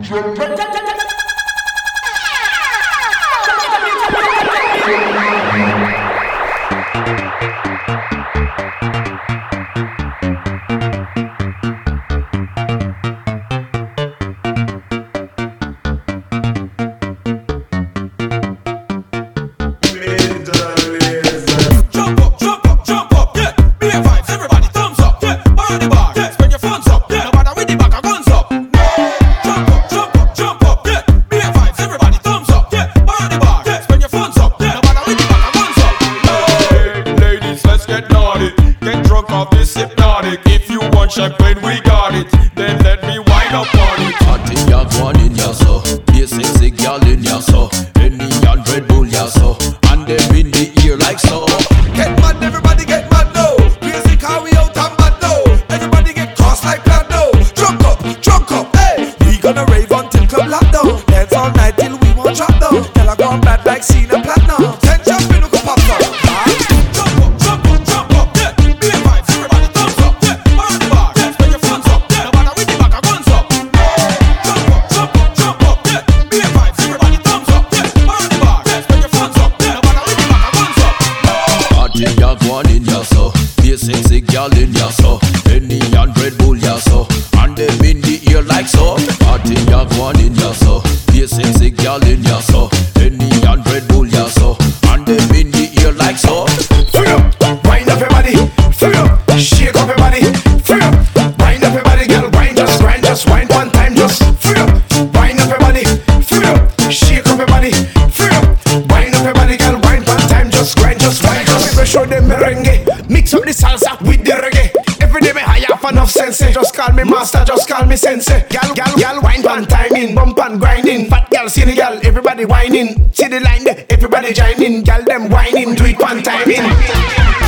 Champagne, we got it. Then let me wind up on it. Party ya one in ya so, be sexy girl in ya so, any and Red Bull ya so, and them in the ear like so. Get mad, everybody get mad now. Music how we out and bad now. Everybody get cross like that now. Drunk up, hey. We gonna rave until club lockdown. Dance all night till we won't drop down. Tell her go bad like Cena Platinum. 10 jumping, look pop up. Sexy girl in ya so, any and Red Bull ya so, and them in the ear like so. Party ya one in ya so, be a sexy girl in ya so, any and Red Bull ya so, and them in the ear like so. Free up, wind up your body. Free up, shake up your body. Free up, wind up your body, girl. Wind just wind one time, just free up, wind up your body. Free up, shake up your body. Free up, wind up your body, girl. Wind one time, just wind just. Show them merengue. Mix up the salsa with the reggae. Every day me high off enough sense. Just call me master, just call me sensei. Gal, wine pan timing, bump and grinding. Fat gal, see the gal, everybody whining. See the line there, everybody joining. Gal them whining, do it pan timing.